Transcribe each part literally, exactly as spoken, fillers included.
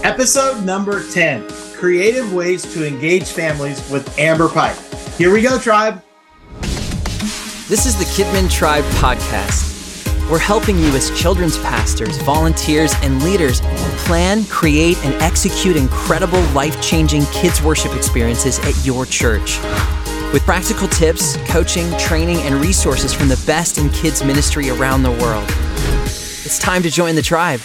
Episode number ten, Creative Ways to Engage Families with Amber Pike. Here we go, Tribe. This is the Kidmin Tribe podcast. We're helping you as children's pastors, volunteers, and leaders plan, create, and execute incredible life-changing kids worship experiences at your church. With practical tips, coaching, training, and resources from the best in kids ministry around the world. It's time to join the tribe.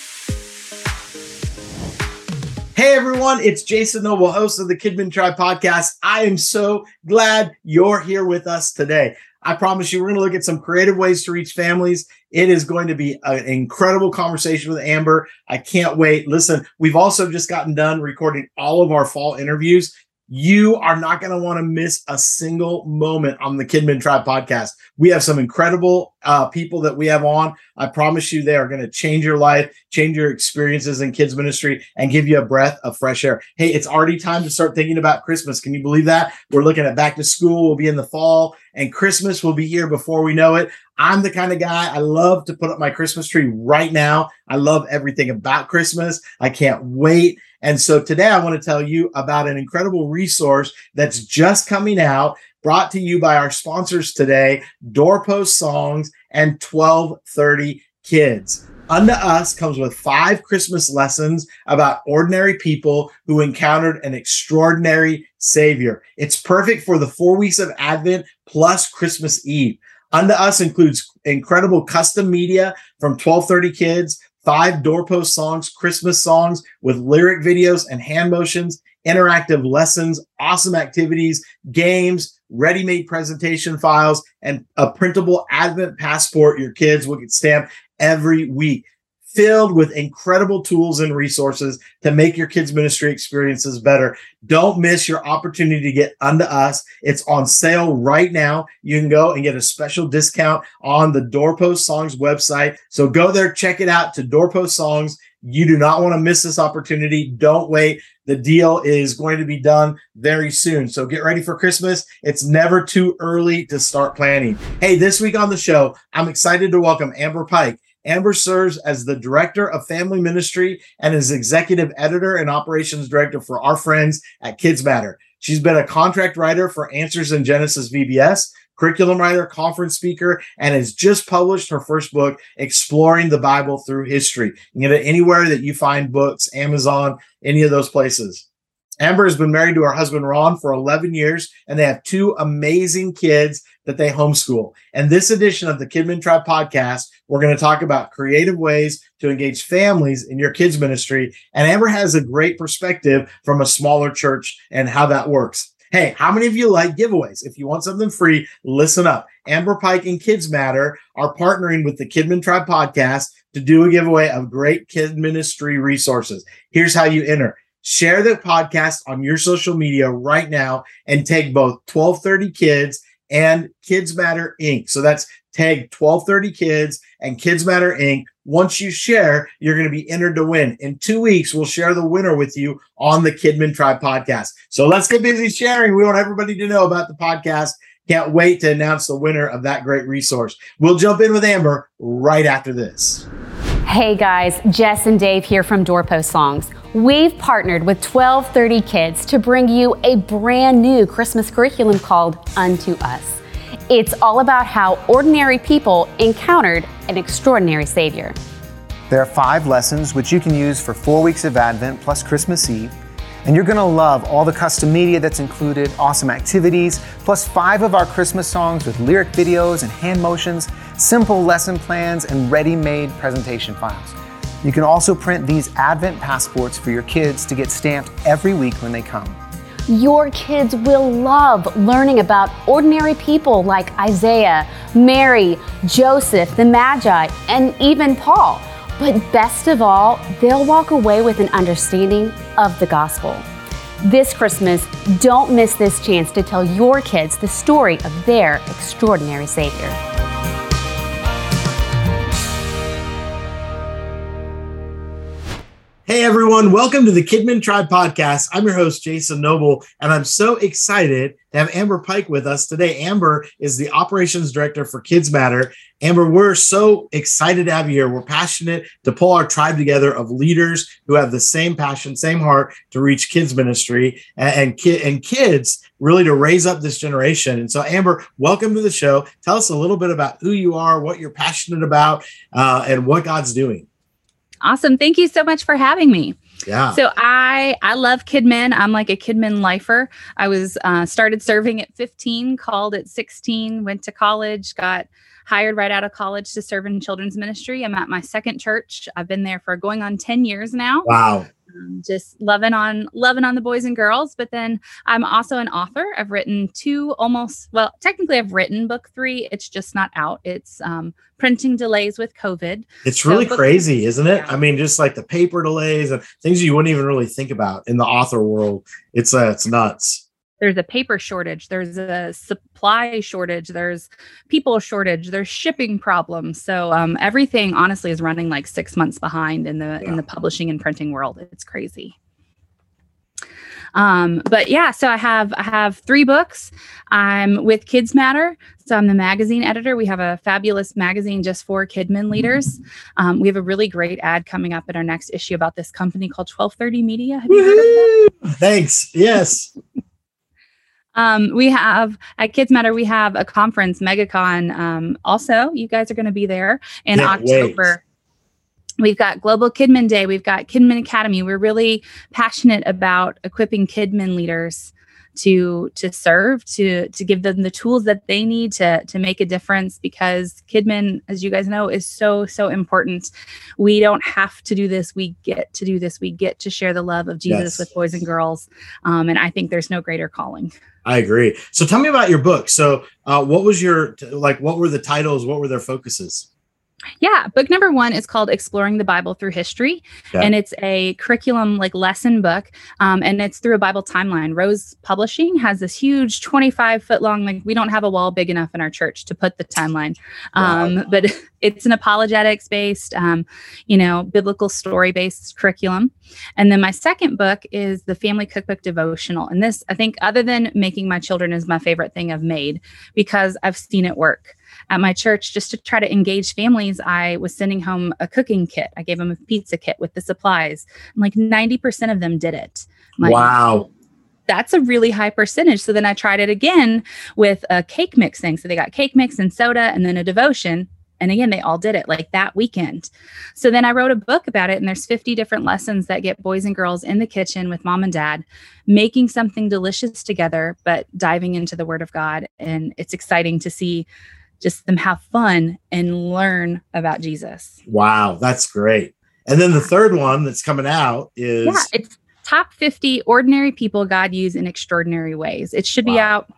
Hey everyone, it's Jason Noble, host of the Kidmin Tribe podcast. I am so glad you're here with us today. I promise you, we're going to look at some creative ways to reach families. It is going to be an incredible conversation with Amber. I can't wait. Listen, we've also just gotten done recording all of our fall interviews. You are not going to want to miss a single moment on the Kidmin Tribe podcast. We have some incredible uh, people that we have on. I promise you they are going to change your life, change your experiences in kids ministry, and give you a breath of fresh air. Hey, it's already time to start thinking about Christmas. Can you believe that? We're looking at back to school. We'll be in the fall, and Christmas will be here before we know it. I'm the kind of guy, I love to put up my Christmas tree right now. I love everything about Christmas. I can't wait. And so today I want to tell you about an incredible resource that's just coming out, brought to you by our sponsors today, Doorpost Songs and twelve thirty Kids. Unto Us comes with five Christmas lessons about ordinary people who encountered an extraordinary Savior. It's perfect for the four weeks of Advent plus Christmas Eve. Unto Us includes incredible custom media from twelve thirty Kids, five Doorpost Songs, Christmas songs with lyric videos and hand motions, interactive lessons, awesome activities, games, ready-made presentation files, and a printable Advent passport your kids will get stamped every week, filled with incredible tools and resources to make your kids' ministry experiences better. Don't miss your opportunity to get Unto Us. It's on sale right now. You can go and get a special discount on the Doorpost Songs website. So go there, check it out to Doorpost Songs. You do not want to miss this opportunity. Don't wait. The deal is going to be done very soon. So get ready for Christmas. It's never too early to start planning. Hey, this week on the show, I'm excited to welcome Amber Pike. Amber serves as the Director of Family Ministry and is Executive Editor and Operations Director for our friends at Kids Matter. She's been a contract writer for Answers in Genesis V B S, curriculum writer, conference speaker, and has just published her first book, Exploring the Bible Through History. You can get it anywhere that you find books, Amazon, any of those places. Amber has been married to her husband, Ron, for eleven years, and they have two amazing kids that they homeschool. And this edition of the Kidmin Tribe podcast, we're going to talk about creative ways to engage families in your kids ministry. And Amber has a great perspective from a smaller church and how that works. Hey, how many of you like giveaways? If you want something free, listen up. Amber Pike and Kids Matter are partnering with the Kidmin Tribe podcast to do a giveaway of great kid ministry resources. Here's how you enter. Share the podcast on your social media right now and tag both twelve thirty Kids and Kids Matter Incorporated. So that's tag twelve thirty Kids and Kids Matter Incorporated. Once you share, you're going to be entered to win. In two weeks, we'll share the winner with you on the Kidmin Tribe podcast. So let's get busy sharing. We want everybody to know about the podcast. Can't wait to announce the winner of that great resource. We'll jump in with Amber right after this. Hey guys, Jess and Dave here from Doorpost Songs. We've partnered with twelve thirty Kids to bring you a brand new Christmas curriculum called Unto Us. It's all about how ordinary people encountered an extraordinary Savior. There are five lessons which you can use for four weeks of Advent plus Christmas Eve. And you're going to love all the custom media that's included, awesome activities, plus five of our Christmas songs with lyric videos and hand motions, simple lesson plans, and ready-made presentation files. You can also print these Advent passports for your kids to get stamped every week when they come. Your kids will love learning about ordinary people like Isaiah, Mary, Joseph, the Magi, and even Paul. But best of all, they'll walk away with an understanding of the gospel. This Christmas, don't miss this chance to tell your kids the story of their extraordinary Savior. Hey everyone, welcome to the Kidmin Tribe podcast. I'm your host, Jason Noble, and I'm so excited to have Amber Pike with us today. Amber is the operations director for Kids Matter. Amber, we're so excited to have you here. We're passionate to pull our tribe together of leaders who have the same passion, same heart to reach kids ministry and, and, ki- and kids really to raise up this generation. And so, Amber, welcome to the show. Tell us a little bit about who you are, what you're passionate about, uh, and what God's doing. Awesome. Thank you so much for having me. Yeah. So I I love KidMin. I'm like a KidMin lifer. I was uh, started serving at fifteen, called at sixteen, went to college, got hired right out of college to serve in children's ministry. I'm at my second church. I've been there for going on ten years now. Wow. Um, just loving on loving on the boys and girls. But then I'm also an author. I've written two almost, well, technically I've written book three. It's just not out. It's um, printing delays with COVID. It's really so crazy, isn't it? Yeah. I mean, just like the paper delays and things you wouldn't even really think about in the author world. It's uh, it's nuts. There's a paper shortage. There's a supply shortage. There's people shortage. There's shipping problems. So um, everything, honestly, is running like six months behind in the yeah. in the publishing and printing world. It's crazy. Um, but yeah, so I have I have three books. I'm with Kids Matter. So I'm the magazine editor. We have a fabulous magazine just for KidMin leaders. Um, we have a really great ad coming up in our next issue about this company called twelve thirty Media. Have you heard of that? Thanks. Yes. Um, we have at Kids Matter, we have a conference, MegaCon. Um, also, you guys are going to be there in Can't October. Wait. We've got Global KidMin Day. We've got KidMin Academy. We're really passionate about equipping KidMin leaders to to serve, to to give them the tools that they need to to make a difference, because KidMin, as you guys know, is so, so important. We don't have to do this. We get to do this. We get to share the love of Jesus yes. with boys and girls. Um, and I think there's no greater calling. I agree. So tell me about your book. So uh, what was your, like, what were the titles? What were their focuses? Yeah. Book number one is called Exploring the Bible Through History. Okay. And it's a curriculum, like lesson book. Um, and it's through a Bible timeline. Rose Publishing has this huge twenty-five foot long, like we don't have a wall big enough in our church to put the timeline. Um, wow. But it's an apologetics based, um, you know, biblical story based curriculum. And then my second book is the Family Cookbook Devotional. And this, I think, other than making my children, is my favorite thing I've made, because I've seen it work. At my church, just to try to engage families, I was sending home a cooking kit. I gave them a pizza kit with the supplies. And like ninety percent of them did it. Like, wow. That's a really high percentage. So then I tried it again with a cake mix thing. So they got cake mix and soda and then a devotion. And again, they all did it like that weekend. So then I wrote a book about it, and there's fifty different lessons that get boys and girls in the kitchen with mom and dad, making something delicious together, but diving into the Word of God. And it's exciting to see just them have fun and learn about Jesus. Wow, that's great. And then the third one that's coming out is... Yeah, it's Top fifty Ordinary People God Used in Extraordinary Ways. It should be wow. out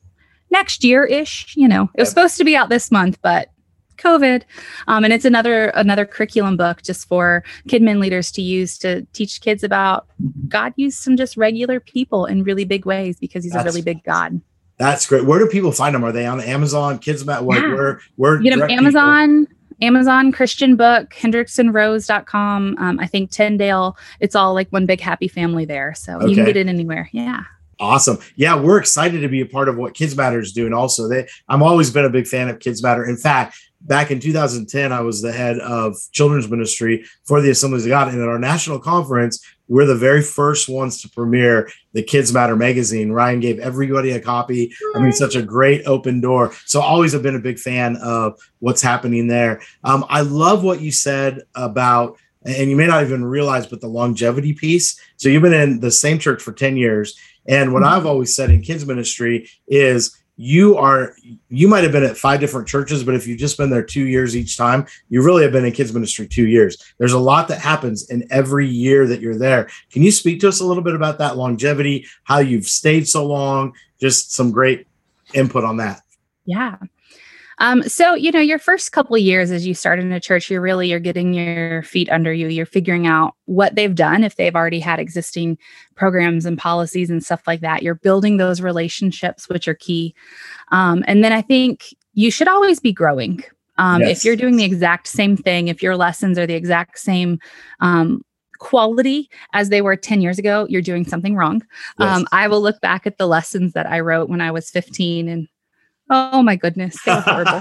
next year-ish. You know, it was yep. supposed to be out this month, but COVID. Um, and it's another another curriculum book just for KidMin leaders to use to teach kids about God used some just regular people in really big ways, because he's that's, a really big God. That's great. Where do people find them? Are they on Amazon, Kids Matter? Like, yeah. Where, where you know, Amazon, people? Amazon, Christian Book, hendrickson rose dot com. Um, I think Tyndale. It's all like one big happy family there. So okay. you can get it anywhere. Yeah. Awesome. Yeah, we're excited to be a part of what Kids Matter is doing also. They, I'm always been a big fan of Kids Matter. In fact, back in two thousand ten, I was the head of children's ministry for the Assemblies of God. And at our national conference, we're the very first ones to premiere the Kids Matter magazine. Ryan gave everybody a copy. I mean, such a great open door. So always have been a big fan of what's happening there. Um, I love what you said about, and you may not even realize, but the longevity piece. So you've been in the same church for ten years. And what I've always said in kids ministry is you are, you might have been at five different churches, but if you've just been there two years each time, you really have been in kids ministry two years. There's a lot that happens in every year that you're there. Can you speak to us a little bit about that longevity, how you've stayed so long, just some great input on that? Yeah. Um, so, you know, your first couple of years as you start in a church, you're really, you're getting your feet under you. You're figuring out what they've done, if they've already had existing programs and policies and stuff like that. You're building those relationships, which are key. Um, and then I think you should always be growing. Um, yes. If you're doing the exact same thing, if your lessons are the exact same, um, quality as they were ten years ago, you're doing something wrong. Yes. Um, I will look back at the lessons that I wrote when I was fifteen and oh my goodness, they were horrible.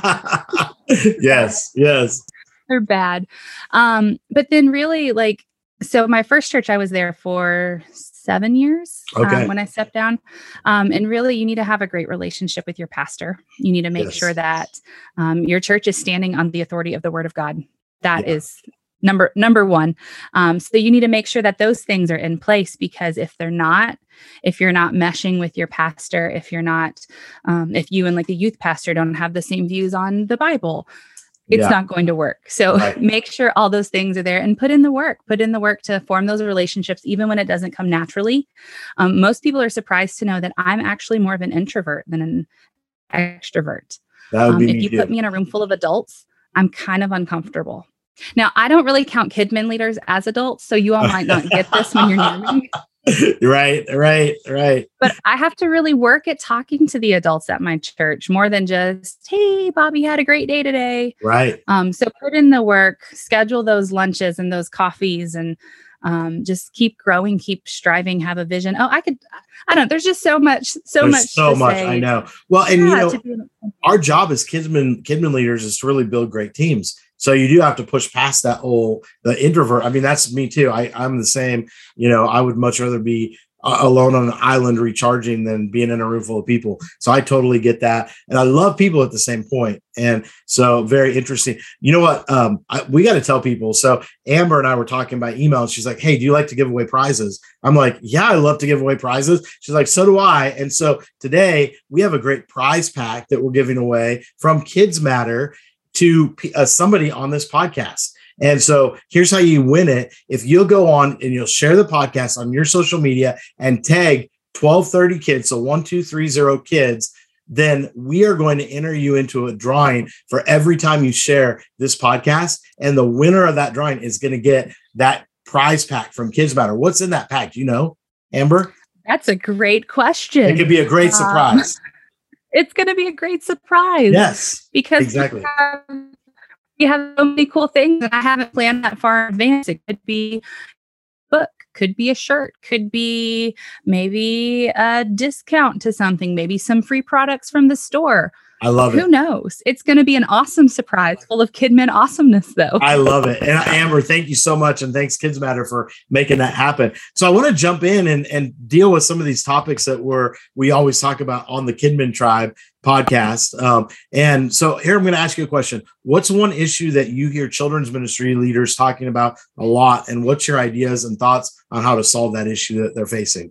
Yes, yes. They're bad. Um, but then really like, so my first church, I was there for seven years Okay. um, when I stepped down. Um, and really you need to have a great relationship with your pastor. You need to make Yes. sure that um, your church is standing on the authority of the word of God. That Yeah. is number, number one. Um, so you need to make sure that those things are in place, because if they're not, if you're not meshing with your pastor, if you're not, um, if you and like the youth pastor don't have the same views on the Bible, it's Yeah. not going to work. So Right. make sure all those things are there and put in the work, put in the work to form those relationships, even when it doesn't come naturally. Um, most people are surprised to know that I'm actually more of an introvert than an extrovert. That would Um, be if me you too. put me in a room full of adults, I'm kind of uncomfortable. Now, I don't really count KidMin leaders as adults, so you all might not get this when you're near me. Right, right, right. But I have to really work at talking to the adults at my church more than just, hey, Bobby had a great day today. Right. Um, so put in the work, schedule those lunches and those coffees, and um, just keep growing, keep striving, have a vision. Oh, I could, I don't, there's just so much, so There's much. so to much. say. I know. Well, and you Yeah, know, to be- our job as kidmin kidmin leaders is to really build great teams. So you do have to push past that whole the introvert. I mean, that's me too. I, I'm the same. You know, I would much rather be uh, alone on an island recharging than being in a room full of people. So I totally get that, and I love people at the same point. And so very interesting. You know what? Um, I, we got to tell people. So Amber and I were talking by email, and she's like, "Hey, do you like to give away prizes?" I'm like, "Yeah, I love to give away prizes." She's like, "So do I." And so today we have a great prize pack that we're giving away from Kids Matter to uh, somebody on this podcast. And so here's how you win it. If you'll go on and you'll share the podcast on your social media and tag twelve thirty kids, so one two three zero kids, then we are going to enter you into a drawing for every time you share this podcast. And the winner of that drawing is going to get that prize pack from Kids Matter. What's in that pack? Do you know, Amber? That's a great question. It could be a great surprise. Um, it's going to be a great surprise. Yes, because exactly. we have, we have so many cool things, and I haven't planned that far in advance. It could be a book, could be a shirt, could be maybe a discount to something, maybe some free products from the store. I love it. Who knows? It's going to be an awesome surprise full of KidMin awesomeness, though. I love it. And Amber, thank you so much. And thanks Kids Matter for making that happen. So I want to jump in and, and deal with some of these topics that we're, we always talk about on the KidMin Tribe podcast. Um, and so here, I'm going to ask you a question. What's one issue that you hear children's ministry leaders talking about a lot? And what's your ideas and thoughts on how to solve that issue that they're facing?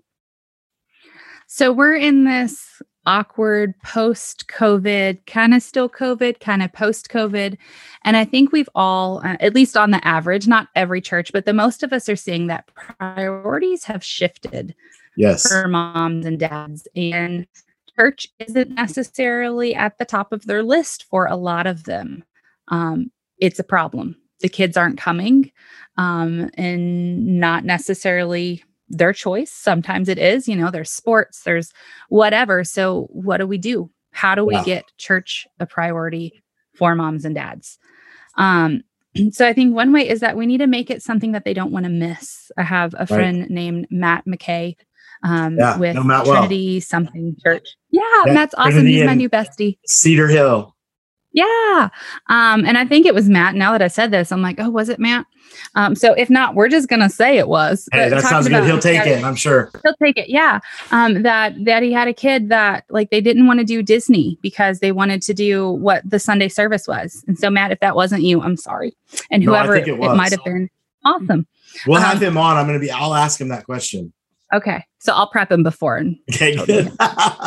So we're in this awkward post-COVID, kind of still COVID, kind of post-COVID. And I think we've all, uh, at least on the average, not every church, but the most of us are seeing that priorities have shifted Yes. for moms and dads. And church isn't necessarily at the top of their list for a lot of them. Um, it's a problem. The kids aren't coming, um, and not necessarily their choice. Sometimes it is, you know, there's sports, there's whatever. So what do we do? How do we Yeah. get church a priority for moms and dads? Um, so I think one way is that we need to make it something that they don't want to miss. I have a friend named Matt McKay um, Yeah, with know Matt well. Trinity something church. Yeah, Yeah, Matt's awesome. Trinity He's my and- new bestie. Cedar Hill. Yeah. Um, and I think it was Matt. Now that I said this, I'm like, oh, was it Matt? Um, so if not, we're just going to say it was. Hey, But that talking sounds good. about- He'll take it, I'm sure. He'll take it. Yeah. Um, that, that he had a kid that like, they didn't want to do Disney because they wanted to do what the Sunday service was. And so Matt, if that wasn't you, I'm sorry. And No, I whoever think it it, was. might have been, awesome. We'll Um, have him on. I'm going to be, I'll ask him that question. Okay. So I'll prep him before. And, Okay, Totally. good.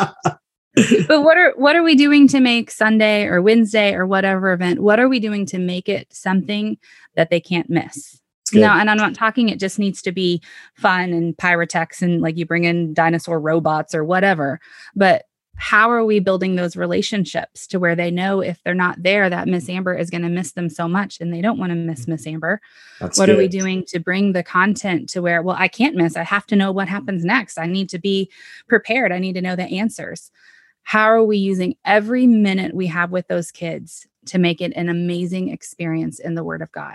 but what are, what are we doing to make Sunday or Wednesday or whatever event? What are we doing to make it something that they can't miss? good. No, and I'm not talking it just needs to be fun and pyrotechs and like you bring in dinosaur robots or whatever. But how are we building those relationships to where they know if they're not there, that Miss Amber is going to miss them so much and they don't want to miss Miss Amber? That's What are we good. doing to bring the content to where, well, I can't miss. I have to know what happens next. I need to be prepared. I need to know the answers. How are we using every minute we have with those kids to make it an amazing experience in the Word of God?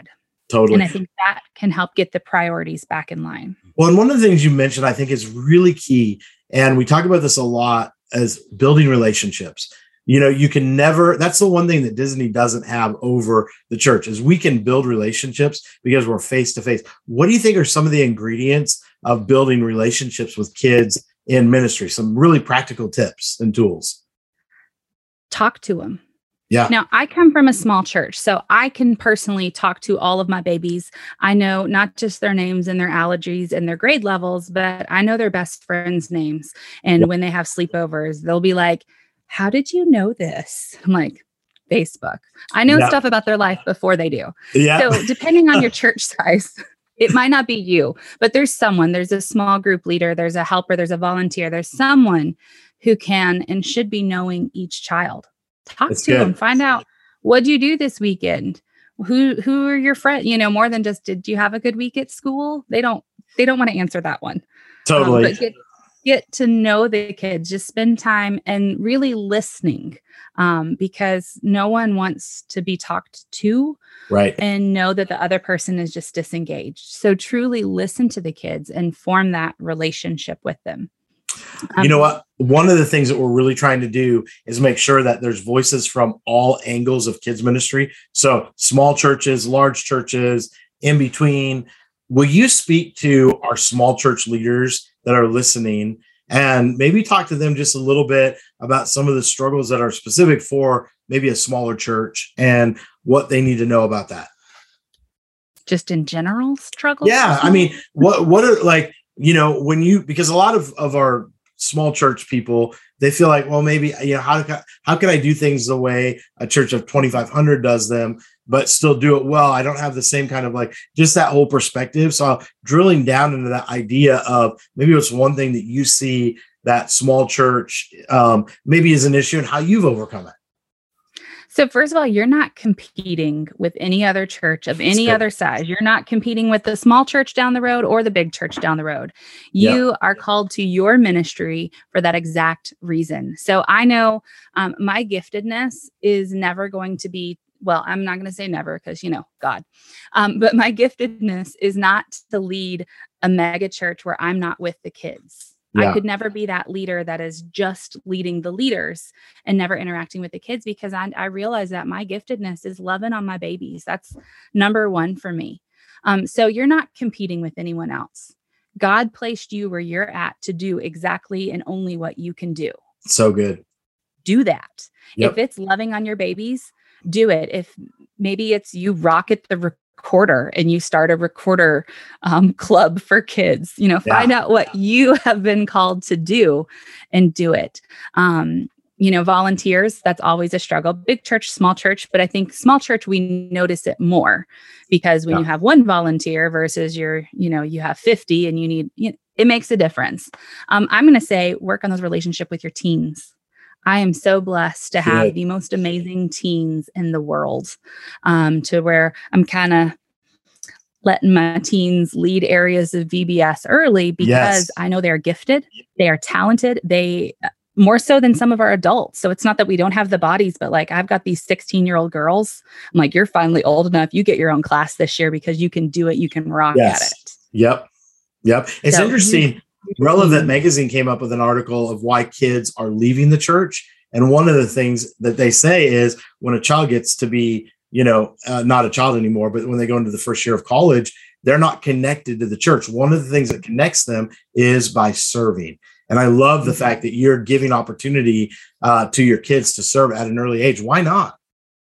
Totally. And I think that can help get the priorities back in line. Well, and one of the things you mentioned, I think is really key. And we talk about this a lot as building relationships. You know, you can never, that's the one thing that Disney doesn't have over the church is we can build relationships because we're face to face. What do you think are some of the ingredients of building relationships with kids in ministry? Some really practical tips and tools. Talk to them. Yeah. Now, I come from a small church, so I can personally talk to all of my babies. I know not just their names and their allergies and their grade levels, but I know their best friends' names. And when they have sleepovers, they'll be like, how did you know this? I'm like, Facebook. I know yeah. stuff about their life before they do. Yeah. So depending on your church size, it might not be you, but there's someone, there's a small group leader, there's a helper, there's a volunteer, there's someone who can and should be knowing each child. Talk That's to good. them, find out, what do you do this weekend? Who who are your friends? You know, more than just, did you have a good week at school? They don't, they don't want to answer that one. Totally. Um, but get, get to know the kids, just spend time and really listening um, because no one wants to be talked to. Right. And know that the other person is just disengaged. So truly listen to the kids and form that relationship with them. You know what? One of the things that we're really trying to do is make sure that there's voices from all angles of kids ministry. So small churches, large churches, in between. Will you speak to our small church leaders that are listening and maybe talk to them just a little bit about some of the struggles that are specific for maybe a smaller church and what they need to know about that? Just in general struggles? Yeah. I mean, what, what are like, you know, when you, because a lot of, of our small church people, they feel like, well, maybe, you know, how, how can I do things the way a church of twenty-five hundred does them, but still do it well? I don't have the same kind of like, just that whole perspective. So drilling down into that idea of maybe what's one thing that you see that small church um, maybe is an issue and how you've overcome it. So first of all, you're not competing with any other church of any other size. You're not competing with the small church down the road or the big church down the road. You yeah. are called to your ministry for that exact reason. So I know um, my giftedness is never going to be, well, I'm not going to say never because, you know, God, um, but my giftedness is not to lead a mega church where I'm not with the kids. Yeah. I could never be that leader that is just leading the leaders and never interacting with the kids because I, I realize that my giftedness is loving on my babies. That's number one for me. Um, so you're not competing with anyone else. God placed you where you're at to do exactly and only what you can do. So good. Do that. Yep. If it's loving on your babies, do it. If maybe it's you rocket the recorder and you start a recorder um, club for kids, you know, find yeah. out what you have been called to do and do it. Um, you know, volunteers, that's always a struggle. Big church, small church, but I think small church, we notice it more because when yeah. you have one volunteer versus your, you know, you have fifty and you need, you know, it makes a difference. Um, I'm going to say work on those relationship with your teens. I am so blessed to have Good. the most amazing teens in the world, um, to where I'm kind of letting my teens lead areas of V B S early because yes. I know they're gifted, they are talented, they more so than some of our adults. So it's not that we don't have the bodies, but like I've got these sixteen year old girls. I'm like, you're finally old enough. You get your own class this year because you can do it. You can rock yes. at it. Yep. Yep. It's so, interesting. Relevant Magazine came up with an article of why kids are leaving the church. And one of the things that they say is when a child gets to be, you know, uh, not a child anymore, but when they go into the first year of college, they're not connected to the church. One of the things that connects them is by serving. And I love the fact that you're giving opportunity uh, to your kids to serve at an early age. Why not?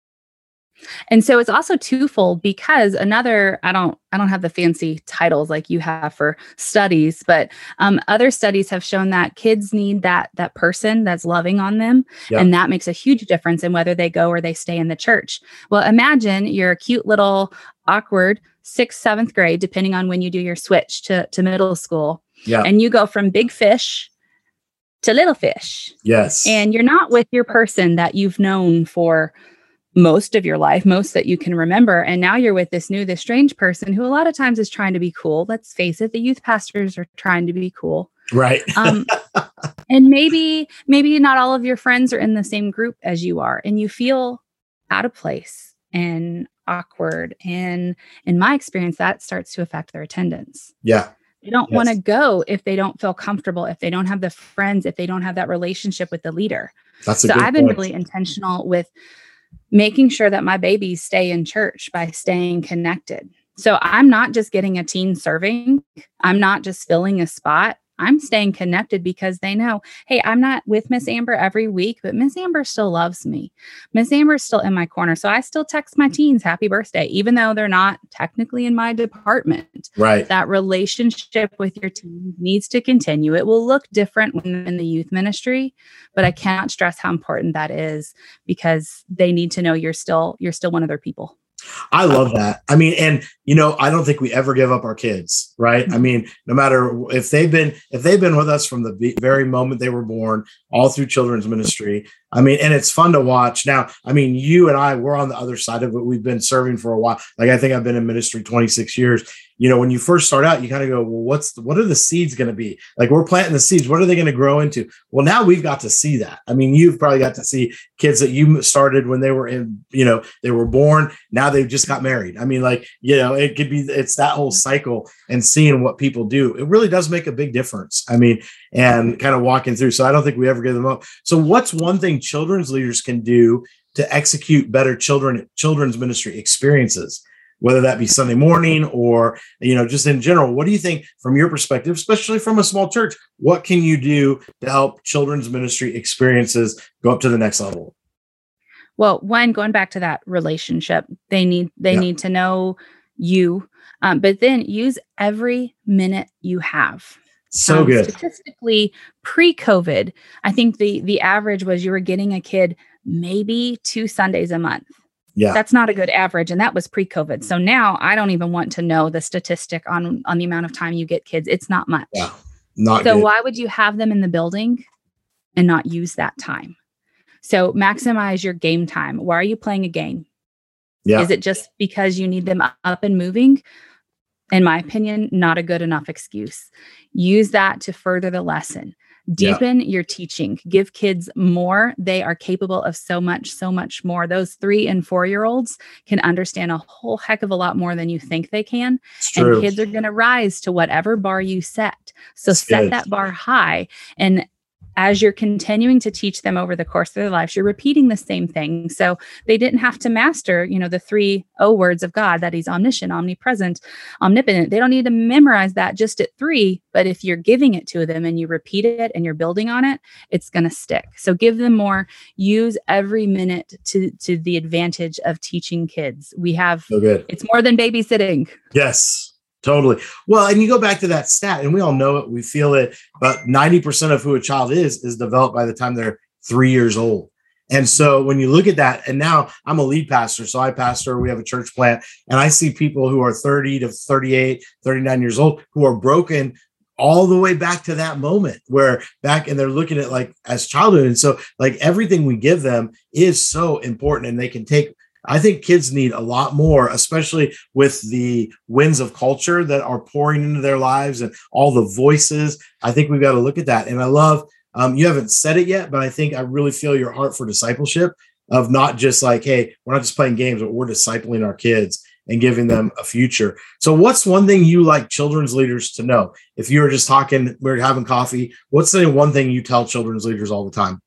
And so it's also twofold because another, I don't, I don't have the fancy titles like you have for studies, but um, other studies have shown that kids need that, that person that's loving on them. Yep. And that makes a huge difference in whether they go or they stay in the church. Well, imagine you're a cute little awkward sixth, seventh grade, depending on when you do your switch to, to middle school. Yeah. And you go from big fish to little fish. Yes. And you're not with your person that you've known for most of your life, most that you can remember. And now you're with this new, this strange person who a lot of times is trying to be cool. Let's face it, the youth pastors are trying to be cool. Right. um, and maybe, maybe not all of your friends are in the same group as you are, and you feel out of place. and awkward. And in my experience, that starts to affect their attendance. Yeah. They don't Yes. want to go if they don't feel comfortable, if they don't have the friends, if they don't have that relationship with the leader. That's a so good I've been point. really intentional with making sure that my babies stay in church by staying connected. So I'm not just getting a teen serving. I'm not just filling a spot. I'm staying connected because they know, hey, I'm not with Miss Amber every week, but Miss Amber still loves me. Miss Amber's still in my corner. So I still text my teens happy birthday, even though they're not technically in my department. Right. That relationship with your teens needs to continue. It will look different when they're in the youth ministry, but I cannot stress how important that is because they need to know you're still, you're still one of their people. I love that. I mean, and you know, I don't think we ever give up our kids, right? I mean, no matter if they've been if they've been with us from the very moment they were born, all through children's ministry. I mean, and it's fun to watch. Now, I mean, you and I, we're on the other side of it. We've been serving for a while. Like I think I've been in ministry twenty-six years. You know, when you first start out, you kind of go, well, what's the, what are the seeds going to be? Like we're planting the seeds. What are they going to grow into? Well, now we've got to see that. I mean, you've probably got to see kids that you started when they were in, you know, they were born. Now they've just got married. I mean, like, you know, it could be, it's that whole cycle and seeing what people do. It really does make a big difference. I mean, and kind of walking through. So I don't think we ever give them up. So what's one thing children's leaders can do to execute better children, children's ministry experiences? Whether that be Sunday morning or, you know, just in general, what do you think from your perspective, especially from a small church, what can you do to help children's ministry experiences go up to the next level? Well, one, going back to that relationship, they need, they Yeah. need to know you, um, but then use every minute you have. So Um, good. Statistically, pre-COVID, I think the, the average was you were getting a kid maybe two Sundays a month. Yeah. That's not a good average. And that was pre-COVID. So now I don't even want to know the statistic on, on the amount of time you get kids. It's not much. Yeah. Not So good. why would you have them in the building and not use that time? So maximize your game time. Why are you playing a game? Yeah. Is it just because you need them up and moving? In my opinion, not a good enough excuse. Use that to further the lesson. Deepen your teaching. Give kids more. They are capable of so much, so much more. Those three and four-year-olds can understand a whole heck of a lot more than you think they can. It's true. And kids are going to rise to whatever bar you set. So That's set good. that bar high. And as you're continuing to teach them over the course of their lives, you're repeating the same thing. So they didn't have to master, you know, the three O words of God, that he's omniscient, omnipresent, omnipotent. They don't need to memorize that just at three, but if you're giving it to them and you repeat it and you're building on it, it's going to stick. So give them more, use every minute to, to the advantage of teaching kids. We have, So good. it's more than babysitting. Yes. Totally. Well, and you go back to that stat, and we all know it. We feel it. But ninety percent of who a child is is developed by the time they're three years old. And so when you look at that, and now I'm a lead pastor, so I pastor, we have a church plant, and I see people who are thirty to thirty-eight, thirty-nine years old who are broken all the way back to that moment where back, and they're looking at like as childhood. And so like everything we give them is so important, and they can take, I think kids need a lot more, especially with the winds of culture that are pouring into their lives and all the voices. I think we've got to look at that. And I love, um, you haven't said it yet, but I think I really feel your heart for discipleship of not just like, hey, we're not just playing games, but we're discipling our kids and giving them a future. So what's one thing you like children's leaders to know? If you were just talking, we're having coffee, what's the one thing you tell children's leaders all the time?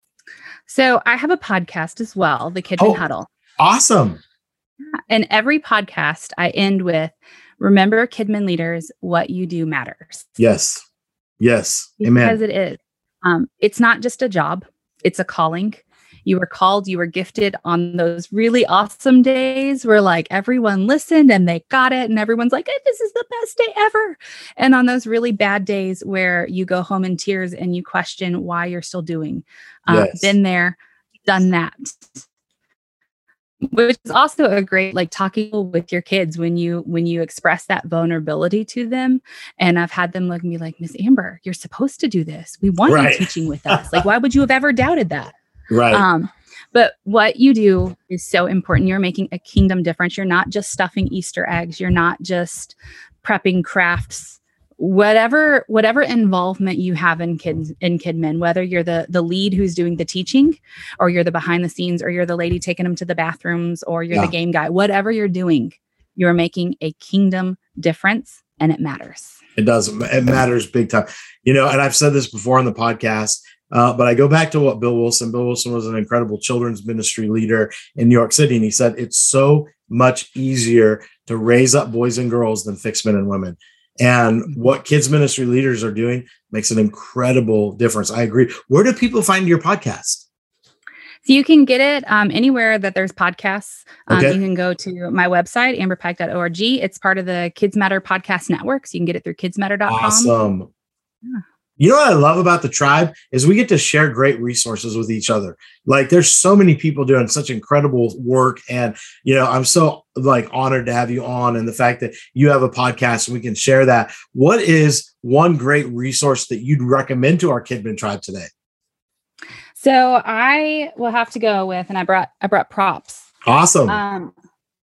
So I have a podcast as well, the Kidmin Oh. Huddle. Awesome. And every podcast I end with, remember, Kidmin leaders, what you do matters. Yes. Yes. Because Amen. it is. Um, it's not just a job. It's a calling. You were called, you were gifted on those really awesome days where like everyone listened and they got it and everyone's like, hey, this is the best day ever. And on those really bad days where you go home in tears and you question why you're still doing. Um, Yes. Been there, done that. Which is also a great, like talking with your kids when you, when you express that vulnerability to them. And I've had them look at me like, Miss Amber, you're supposed to do this. We want Right. you teaching with us. Like, why would you have ever doubted that? Right. Um, but what you do is so important. You're making a kingdom difference. You're not just stuffing Easter eggs. You're not just prepping crafts whatever whatever involvement you have in kids in KidMin, whether you're the the lead who's doing the teaching, or you're the behind the scenes, or you're the lady taking them to the bathrooms, or you're Yeah. the game guy, whatever you're doing, you're making a kingdom difference, and it matters. It does. It matters big time. You know, and I've said this before on the podcast, uh, but I go back to what Bill Wilson, Bill Wilson was an incredible children's ministry leader in New York City. And he said, it's so much easier to raise up boys and girls than fix men and women. And what kids ministry leaders are doing makes an incredible difference. I agree. Where do people find your podcast? So you can get it um, anywhere that there's podcasts. Um, Okay. You can go to my website, amber pike dot org. It's part of the Kids Matter podcast network. So you can get it through kids matter dot com. Awesome. Yeah. You know what I love about the tribe is we get to share great resources with each other. Like there's so many people doing such incredible work. And, you know, I'm so like honored to have you on, and the fact that you have a podcast and we can share that. What is one great resource that you'd recommend to our KidMin tribe today? So I will have to go with, and I brought, I brought props. Awesome. Um,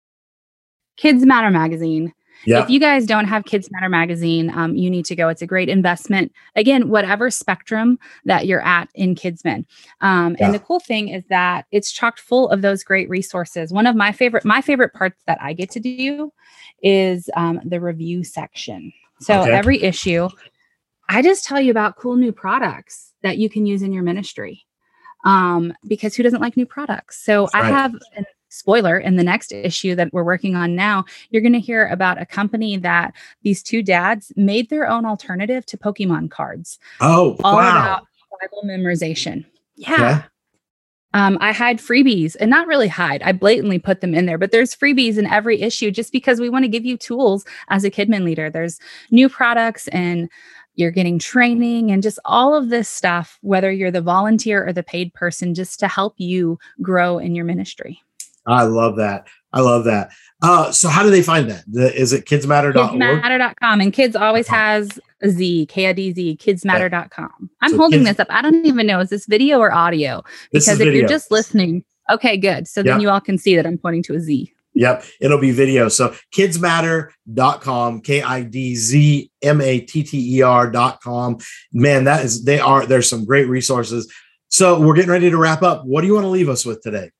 Kids Matter magazine. Yeah. If you guys don't have Kids Matter magazine, um, you need to go. It's a great investment. Again, whatever spectrum that you're at in KidMin. Um, Yeah. And the cool thing is that it's chocked full of those great resources. One of my favorite, my favorite parts that I get to do is um, the review section. So Okay. every issue, I just tell you about cool new products that you can use in your ministry. Um, because who doesn't like new products? So That's I right. have a spoiler in the next issue that we're working on now. You're going to hear about a company that these two dads made their own alternative to Pokemon cards, Oh, all wow. about Bible memorization. Yeah. Okay. Um, I hide freebies, and not really hide. I blatantly put them in there, but there's freebies in every issue just because we want to give you tools as a KidMin leader. There's new products, and you're getting training and just all of this stuff, whether you're the volunteer or the paid person, just to help you grow in your ministry. I love that. I love that. Uh, so how do they find that? The, is it kids matter dot org? kids matter dot com, and kids always Uh-huh. has a Z, K I D Z, kids matter dot com. I'm So holding kids- this up. I don't even know, is this video or audio? This Because is if video. you're just listening, okay, good. So Yeah. then you all can see that I'm pointing to a Z. Yep. It'll be video. So kids matter dot com, K I D Z M A T T E R dot com. Man, that is, they are, there's some great resources. So we're getting ready to wrap up. What do you want to leave us with today?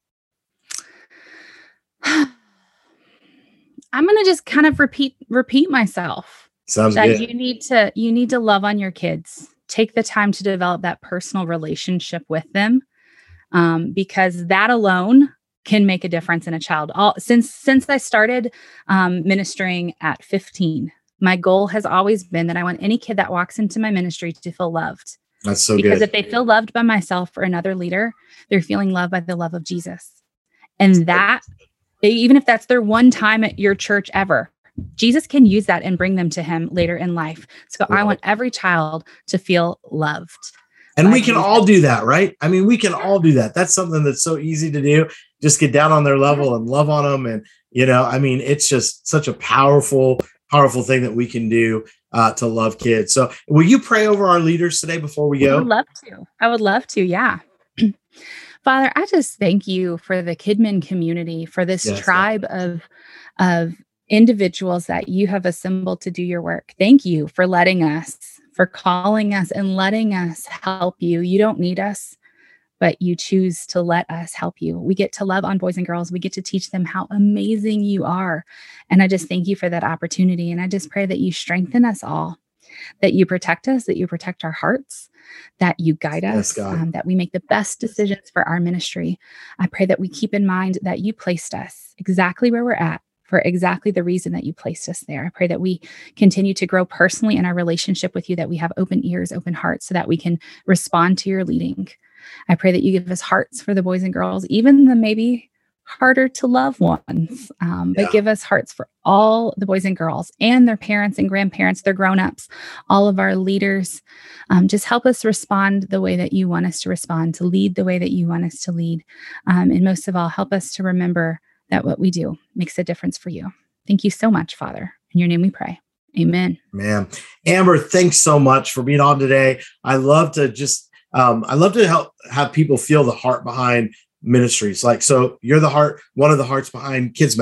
I'm going to just kind of repeat repeat myself Sounds that good. you need to you need to love on your kids. Take the time to develop that personal relationship with them, um, because that alone can make a difference in a child. All since since I started um, ministering at fifteen, my goal has always been that I want any kid that walks into my ministry to feel loved. That's so Because good. if they feel loved by myself or another leader, they're feeling loved by the love of Jesus. And that, even if that's their one time at your church ever, Jesus can use that and bring them to him later in life. So I want every child to feel loved. And by we can Jesus. all do that, right? I mean, we can all do that. That's something that's so easy to do. Just get down on their level and love on them. And, you know, I mean, it's just such a powerful, powerful thing that we can do uh, to love kids. So will you pray over our leaders today before we I go? would love to. I would love to. Yeah. Father, I just thank you for the KidMin community, for this Yes, tribe of, of individuals that you have assembled to do your work. Thank you for letting us, for calling us and letting us help you. You don't need us, but you choose to let us help you. We get to love on boys and girls. We get to teach them how amazing you are. And I just thank you for that opportunity. And I just pray that you strengthen us all, that you protect us, that you protect our hearts, that you guide Yes, us, God. um, that we make the best decisions for our ministry. I pray that we keep in mind that you placed us exactly where we're at for exactly the reason that you placed us there. I pray that we continue to grow personally in our relationship with you, that we have open ears, open hearts, so that we can respond to your leading. I pray that you give us hearts for the boys and girls, even the maybe harder to love ones, um, but Yeah. give us hearts for all the boys and girls and their parents and grandparents, their grown-ups, all of our leaders. Um, just help us respond the way that you want us to respond, to lead the way that you want us to lead. Um, and most of all, help us to remember that what we do makes a difference for you. Thank you so much, Father. In your name we pray. Amen. Man, Amber, thanks so much for being on today. I love to just, um, I love to help have people feel the heart behind ministries. Like, so you're the heart, one of the hearts behind Kids Matter.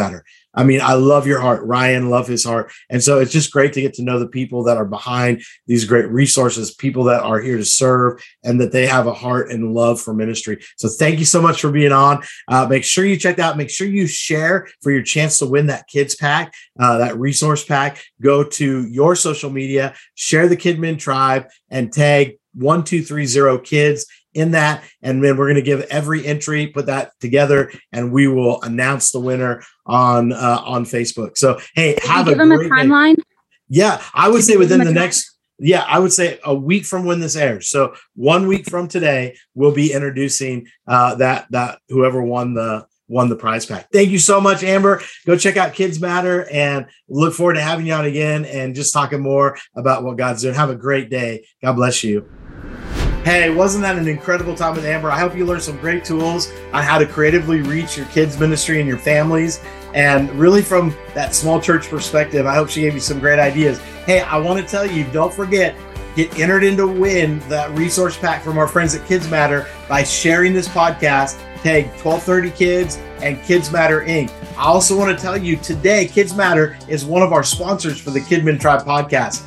I mean, I love your heart. Ryan, love his heart. And so it's just great to get to know the people that are behind these great resources, people that are here to serve, and that they have a heart and love for ministry. So thank you so much for being on. Uh, make sure you check out, make sure you share for your chance to win that kids pack, uh, that resource pack. Go to your social media, share the KidMin Tribe, and tag one two three zero kids in that. And then we're going to give every entry, put that together, and we will announce the winner on uh, on Facebook. So, hey, have give a them great a timeline. Day. Yeah, I would Did say you give within them the a next, yeah, I would say a week from when this airs. So one week from today, we'll be introducing uh, that that whoever won the won the prize pack. Thank you so much, Amber. Go check out Kids Matter, and look forward to having you on again and just talking more about what God's doing. Have a great day. God bless you. Hey, wasn't that an incredible time with Amber? I hope you learned some great tools on how to creatively reach your kids' ministry and your families. And really from that small church perspective, I hope she gave you some great ideas. Hey, I want to tell you, don't forget, get entered in to win that resource pack from our friends at Kids Matter by sharing this podcast. Tag twelve thirty Kids and Kids Matter Incorporated. I also want to tell you today, Kids Matter is one of our sponsors for the KidMin Tribe podcast.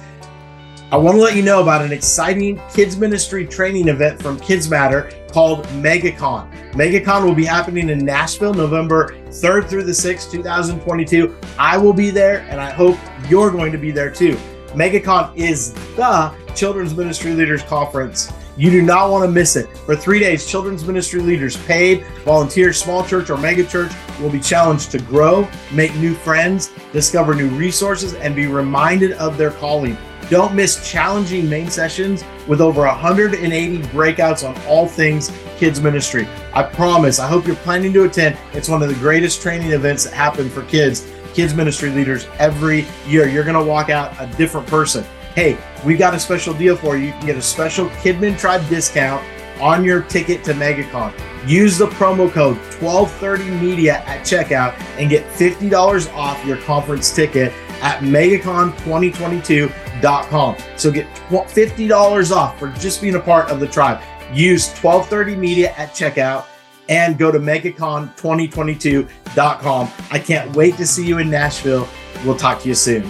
I want to let you know about an exciting kids ministry training event from Kids Matter called MegaCon. MegaCon will be happening in Nashville, November third through the sixth, two thousand twenty-two. I will be there, and I hope you're going to be there too. MegaCon is the Children's Ministry Leaders Conference. You do not want to miss it. For three days, children's ministry leaders, paid, volunteers, small church or mega church, will be challenged to grow, make new friends, discover new resources, and be reminded of their calling. Don't miss challenging main sessions with over one hundred eighty breakouts on all things kids ministry. I promise, I hope you're planning to attend. It's one of the greatest training events that happen for kids, kids ministry leaders every year. You're going to walk out a different person. Hey, we got a special deal for you. You can get a special KidMin Tribe discount on your ticket to MegaCon. Use the promo code twelve thirty media at checkout and get fifty dollars off your conference ticket at megacon twenty twenty-two dot com. So get fifty dollars off for just being a part of the tribe. Use twelve thirty media at checkout and go to megacon twenty twenty-two dot com. I can't wait to see you in Nashville. We'll talk to you soon.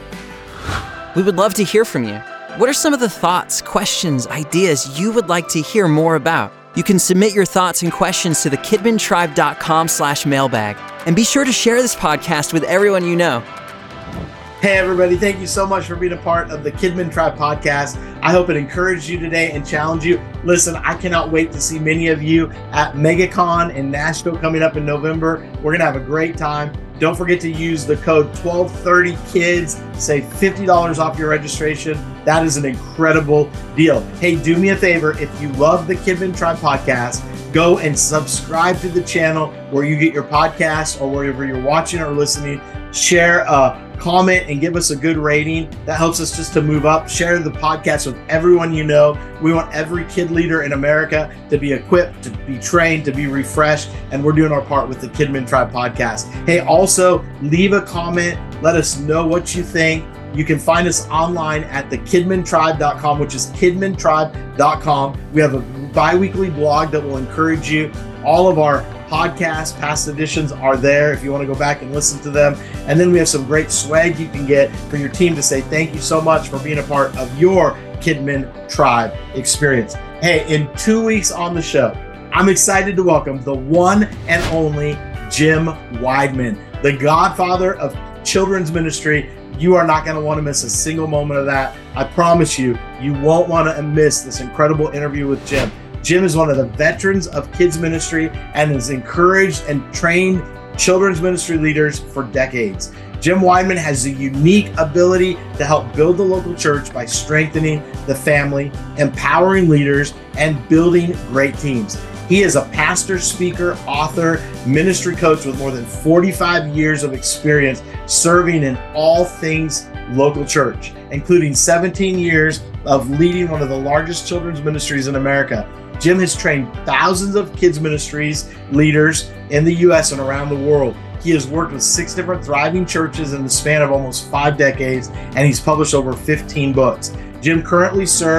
We would love to hear from you. What are some of the thoughts, questions, ideas you would like to hear more about? You can submit your thoughts and questions to the kidmin tribe dot com slash mailbag. And be sure to share this podcast with everyone you know. Hey, everybody. Thank you so much for being a part of the KidMin Tribe podcast. I hope it encouraged you today and challenged you. Listen, I cannot wait to see many of you at MegaCon in Nashville coming up in November. We're going to have a great time. Don't forget to use the code twelve thirty kids. Save fifty dollars off your registration. That is an incredible deal. Hey, do me a favor. If you love the KidMin Tribe podcast, go and subscribe to the channel where you get your podcasts or wherever you're watching or listening. Share a comment and give us a good rating. That helps us just to move up. Share the podcast with everyone you know. We want every kid leader in America to be equipped, to be trained, to be refreshed, and we're doing our part with the KidMin Tribe podcast. Hey, also leave a comment. Let us know what you think. You can find us online at the kidmin tribe dot com, which is kidmin tribe dot com. We have a bi-weekly blog that will encourage you. All of our podcasts, past editions are there if you want to go back and listen to them. And then we have some great swag you can get for your team to say thank you so much for being a part of your KidMin Tribe experience. Hey, in two weeks on the show, I'm excited to welcome the one and only Jim Wideman, the godfather of children's ministry. You are not going to want to miss a single moment of that. I promise you, you won't want to miss this incredible interview with Jim. Jim is one of the veterans of kids ministry and has encouraged and trained children's ministry leaders for decades. Jim Wideman has a unique ability to help build the local church by strengthening the family, empowering leaders, and building great teams. He is a pastor, speaker, author, ministry coach with more than forty-five years of experience serving in all things local church, including seventeen years of leading one of the largest children's ministries in America. Jim has trained thousands of kids ministries leaders in the U S and around the world. He has worked with six different thriving churches in the span of almost five decades, and he's published over fifteen books. Jim currently serves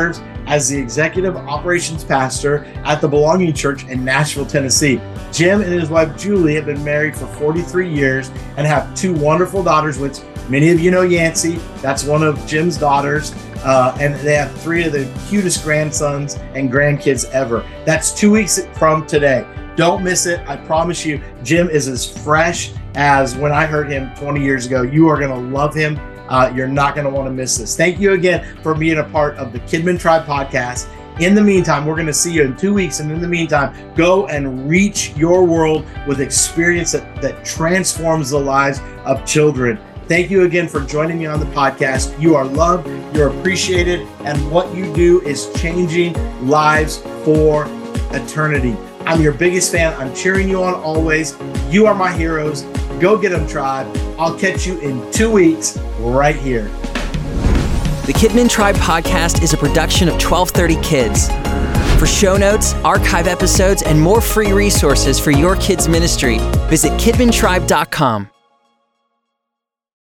as the Executive Operations Pastor at the Belonging Church in Nashville, Tennessee. Jim and his wife, Julie, have been married for forty-three years and have two wonderful daughters, which many of you know Yancey. That's one of Jim's daughters. Uh, and they have three of the cutest grandsons and grandkids ever. That's two weeks from today. Don't miss it. I promise you, Jim is as fresh as when I heard him twenty years ago. You are going to love him. Uh, you're not going to want to miss this. Thank you again for being a part of the Kidmin Tribe podcast. In the meantime, we're going to see you in two weeks. And in the meantime, go and reach your world with experience that, that transforms the lives of children. Thank you again for joining me on the podcast. You are loved, you're appreciated, and what you do is changing lives for eternity. I'm your biggest fan. I'm cheering you on always. You are my heroes. Go get them, tribe. I'll catch you in two weeks right here. The Kidmin Tribe podcast is a production of twelve thirty Kids. For show notes, archive episodes, and more free resources for your kids' ministry, visit kidmin tribe dot com.